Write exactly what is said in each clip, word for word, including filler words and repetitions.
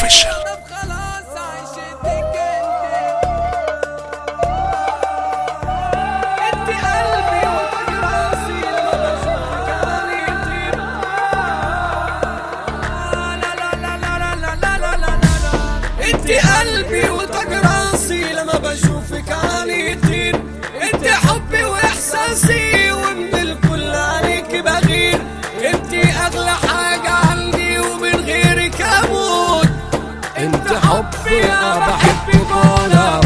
اوفيشال. انت قلبي وطاق راسي لما بشوفك علي يطير. انت حبي واحساسي ومن الكل عليك بغير. انت اغلى حاجة عندي ومن غيرك اموت. انت حبي انا بحبك وانا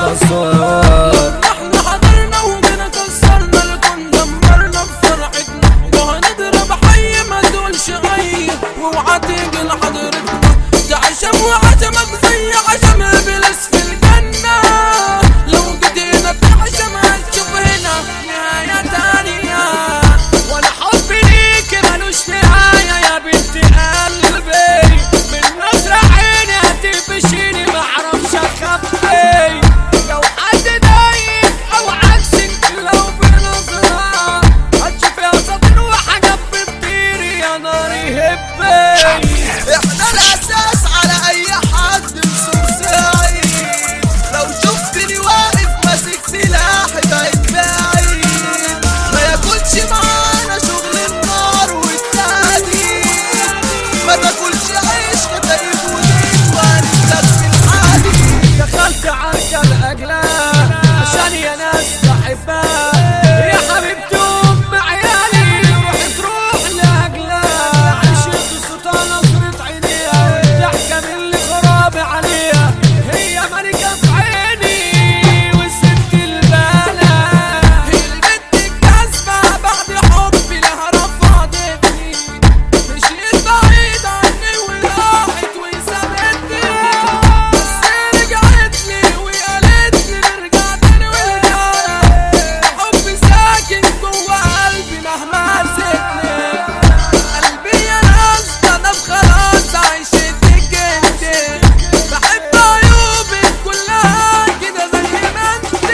بنصر. احنا حضرنا وجينا كسرنا الكون دمرنا بفرحتنا وهنضرب حي ما تقولش غير واوعى تيجي لحضرتنا. ده عشم وعشمك زي عشم ابليس في الجنة. لو جيت هنا تعشم هتشوف هنا نهاية تانية. وانا حبي ليك ملوش نهاية يا بنت قلبي. من نظرة عيني هتقفشيني معرفش اخبي. لو حد ضايق او عكسك لو بنظرة هتشوفي اساطير وحاجات بتطير يا ناري هبي. احنا الاساس على اي حد مسوساي. لو شفتني واقف ماسك سلاحي بقيت بعيد. ما ياكلش معانا شغل النار والتهديد. ما تاكلش عيش كتايب ودين وهنسلك في الحديد. دخلت عركة لاجلها عشان يا ناس بحبها. يا حبيبتي ام عيالي روحي تروح لاجلها. عشت صوتها نظرة عينيها ضحكة من اللي خرابي عليها. هي ملكة في عيني والست البالة. البنت الجاذبة بعد حبي لها رفضتني. مشيت بعيد عني وراحت وسابتني. بس رجعت لي وقالت لي نرجع تاني ورجعنا. حبي ساكن جوا قلبي مهما مسكني. قلبي يا ناس ده انا بخلاص عيشتك انت. بحب عيوبك كلها كده زي ما انت.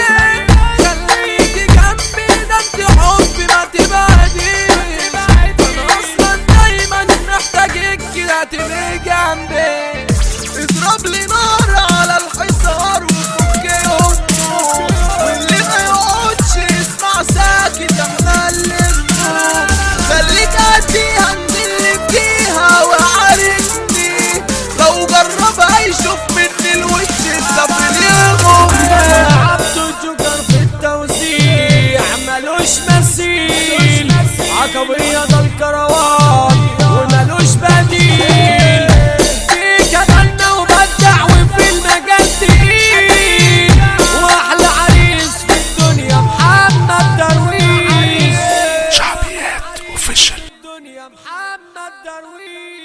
خليكي جنبي ده انت حبي ما تبعديش. انا اصلا دايما محتاجك كده تبقي جنبي. اضرب لي نار على الحصار وفكهم. واللي ما يقعدش يسمع ساكت احنا اللي نموت. خليك اديها انزل فيها وعارفني. لو جربها يشوف مني الوش الصبر يغم. عبده الجوكر في التوزيع ملوش مثيل. عقبية ده الكروان وملوش بديل. في كمالنا وبدع وفي المجال تقيل. واحلى عريس في الدنيا محمد درويش. شعبيات اوفيشال. الدنيا محمد درويش.